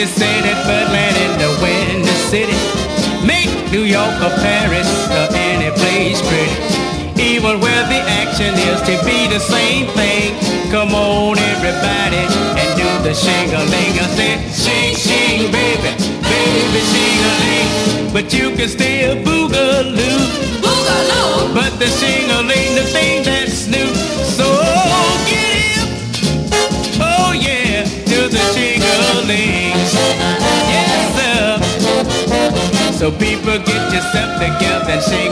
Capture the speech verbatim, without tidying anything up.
they say that Birdland in the Windy City make New York or Paris or any place pretty. Even where the action is to be the same thing. Come on everybody and do the shing-a-ling. I said shing, shing, baby, baby, shing-a-ling. But you can still boogaloo, boogaloo. But the shing-a-ling, the thing that's new. So get him, oh yeah, to the shing-a-ling. Yes sir. So people get yourself together and sing.